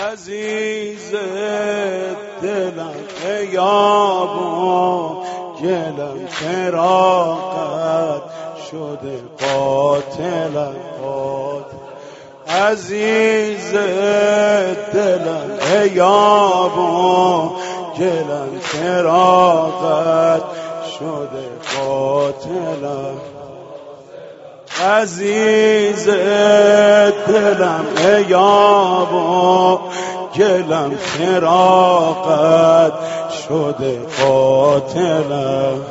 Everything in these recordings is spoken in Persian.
عزیز دلم یابو گلم فراقت شده قاتلم عزیز دلم یابو گلم فراقت شده قاتلم عزیز دلم یابو گلم فراقت شده قاتلم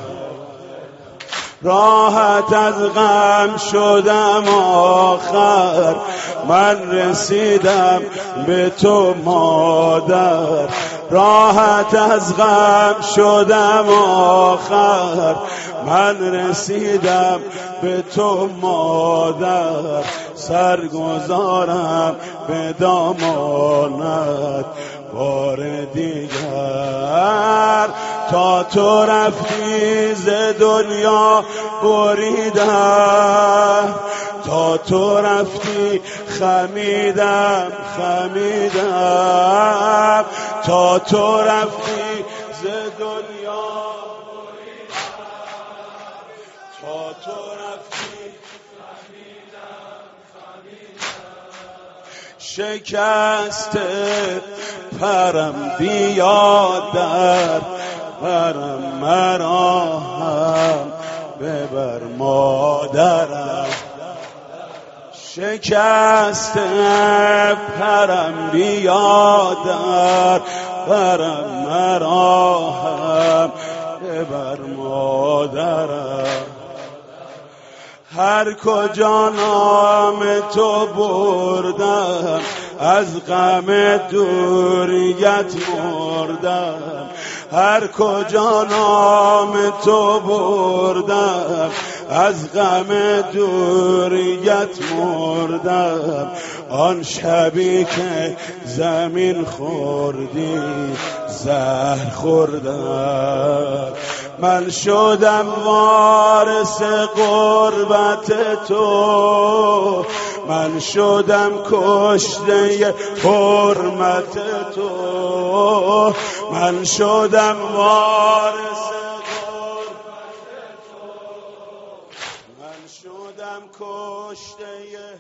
راحت از غم شدم آخر من رسیدم به تو مادر راحت از غم شدم آخر من رسیدم به تو مادر سرگذارم به دامانت بار دیگر تا تو رفتی ز دنیا بریدم تا تو رفتی خمیدم تا تو رفتی ز دنیا بریدم تا تو رفتی خمیدم شکست پرم بیاد در برم مرا هم ببر مادرم شکست پرم بیاد در برم مرا هم ببر مادرم هر کجا نام تو بردم از غم دوریت مردم هر کجا نام تو بردم از غم دوریت مردم آن شبی که زمین خوردی زهر خوردم من شدم وارث غربت تو من شدم کشته حرمت تو من شدم وارث غربت تو من شدم کشته